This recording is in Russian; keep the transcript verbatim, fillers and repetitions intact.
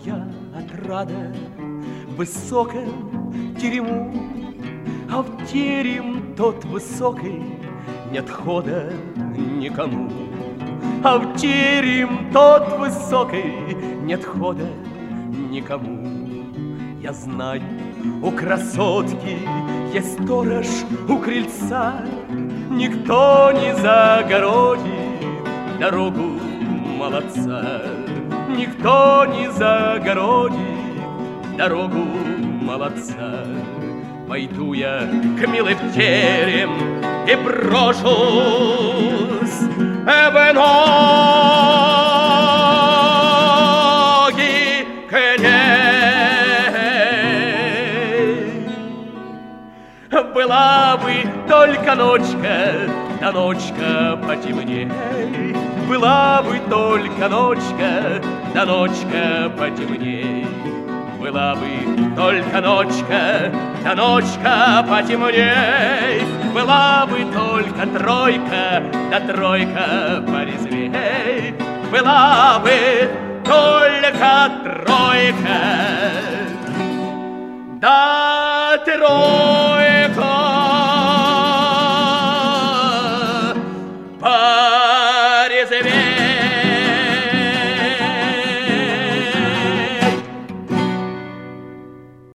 моя отрада в высоком терему, а в терем тот высокий нет хода никому. А в терем тот высокий нет хода никому. Я знаю, у красотки есть сторож у крыльца, никто не загородит дорогу молодца. Никто не загородит дорогу молодца. Пойду я к милой в терем и брошусь в ноги к ней. Была бы только ночка, да ночка потемней. Была бы только ночка, да ночка потемней. Была бы только ночка, да ночка потемней. Была бы только тройка, да тройка порезвей. Была бы только тройка, да тройка